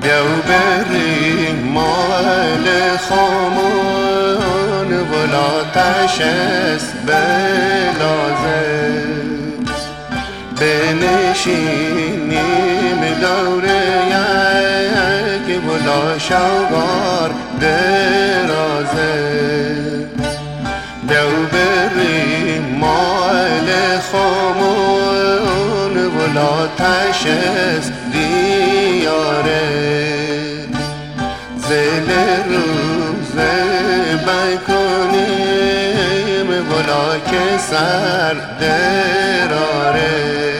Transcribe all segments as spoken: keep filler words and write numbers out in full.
بیا و بریم مال خامان ولاتش است بلازه بنشینیم دوره یک ولا شوگار درازه بیا و بریم مال خامان ولاتش است دیاره زل روز بکنیم ولا که سر دراره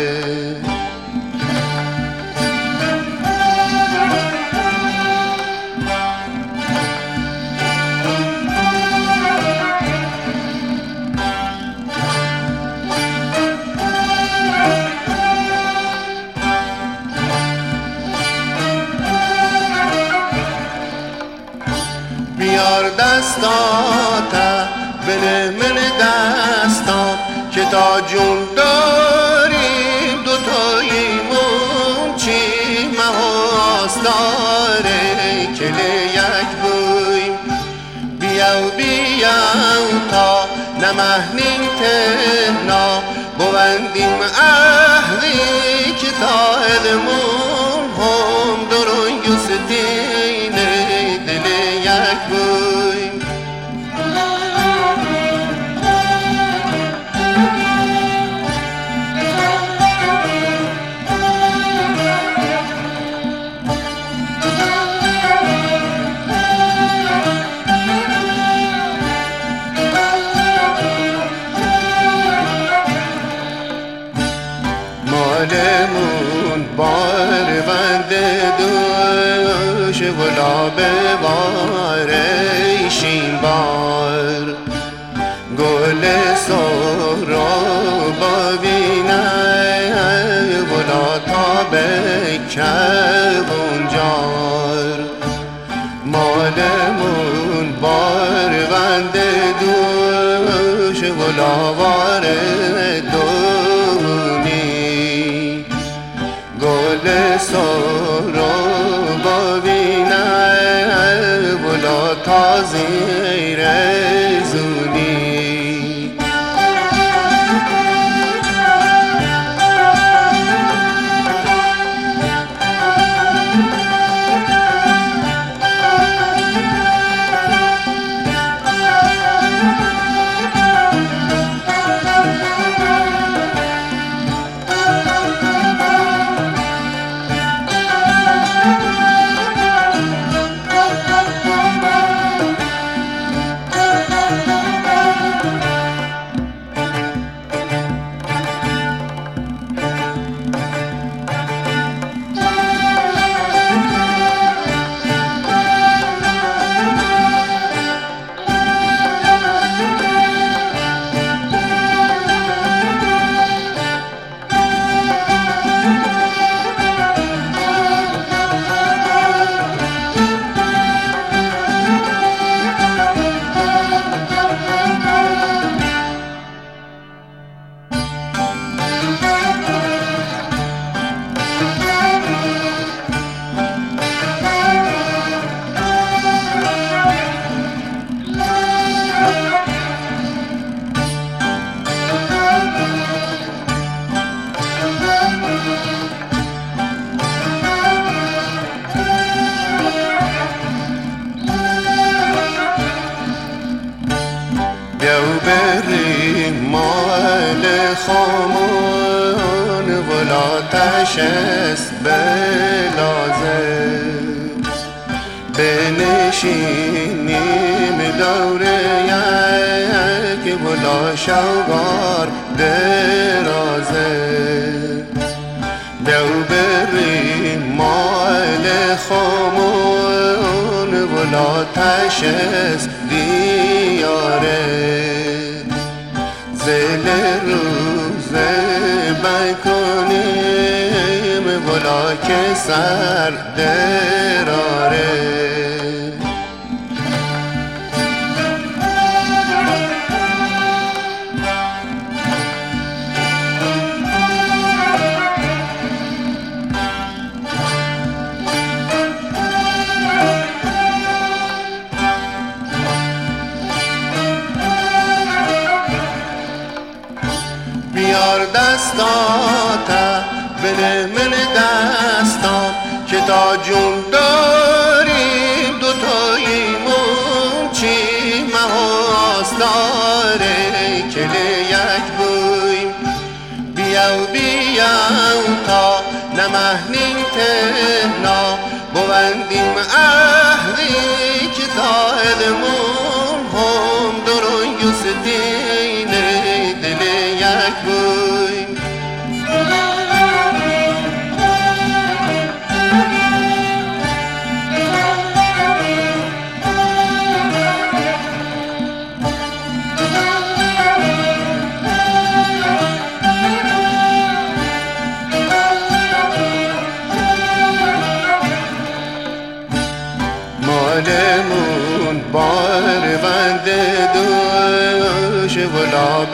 بیار دستاتا بنه من دستام که تا جون داریم دوتاییمون چی محاس داره کلی یک بویم بیا و بیا تا نمهنیم تهنا بوندیم اهلی که تا علمون هم درون یوستینه دل یک بویم مالمون بار بند دوش ولا ببارشیم بار گل سهراب بینه ولا تا بکبون جار مالمون بار بند دوش ولا وارد گل سهراب بینه ولا تا زیر زونی بیا و بریم مال خامان ولاتش است بلازه بنشینیم دوره یک ولا شوگار درازه بیا و بریم مال خامان ولاتش است دیاره زل روز بکنیم ولا که سر دراره دستاته بده من دستام که تا جون داریم دوتاییمون چی محاس داره کلی یک بویم بیاو بیاو تا نمهنیم تهنا بوندیم اهلی که تا ادمون هم درون یوس دین دل یک بویم مالمون بار بند دوش ولا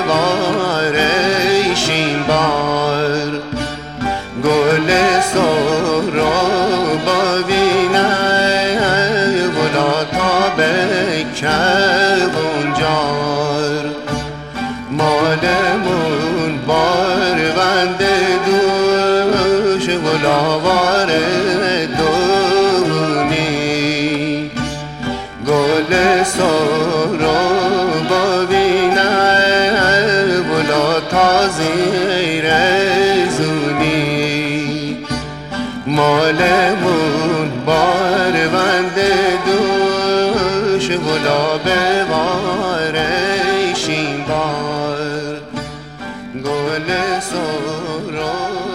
بباریشیم بار گل سهراب بینه ولا تا بکبون جار مالمون بار بند دوش ولا وارد گل سهراب بینه ولا تا زیر زونی مالمون بار بند دوش ولا بباریشیم بار گل سهراب